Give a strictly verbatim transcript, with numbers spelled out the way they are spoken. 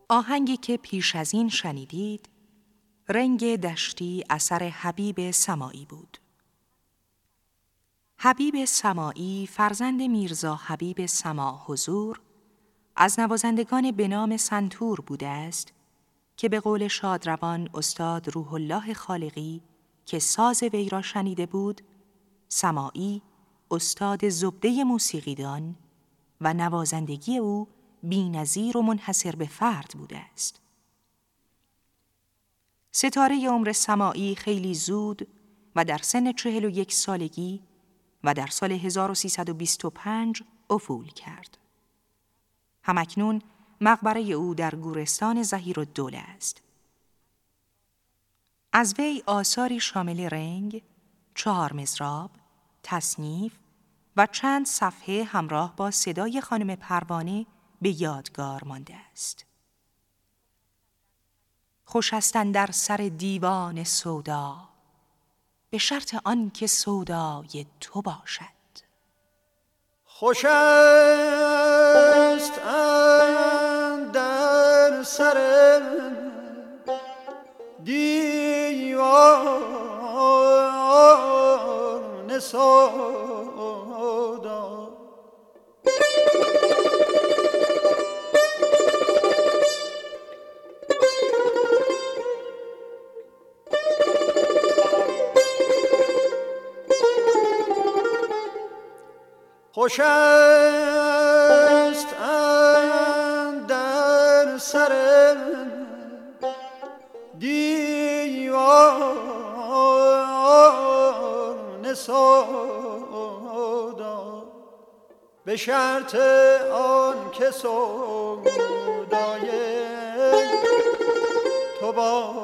آهنگی که پیش از این شنیدید رنگ دشتی اثر حبیب سماعی بود. حبیب سماعی فرزند میرزا حبیب سماع حضور از نوازندگان به نام سنتور بوده است که به قول شادروان استاد روح الله خالقی که ساز وی را شنیده بود، سماعی استاد زبده موسیقیدان و نوازندگی او بی‌نظیر و منحصر به فرد بوده است. ستاره عمر سماعی خیلی زود و در سن چهل و یک سالگی و در سال هزار و سیصد و بیست و پنج افول کرد. همکنون مقبره او در گورستان ظهیرالدوله است. از وی آثاری شامل رنگ، چهار مضراب، تصنیف و چند صفحه همراه با صدای خانم پروانه به یادگار مانده است. خوش است اندر سر دیوان سودا، به شرط آن که سودای تو باشد. خوش است اندر سر دیوان سودا، خوش است اندر سر دیوان سودا، به شرط آن که سودای تو با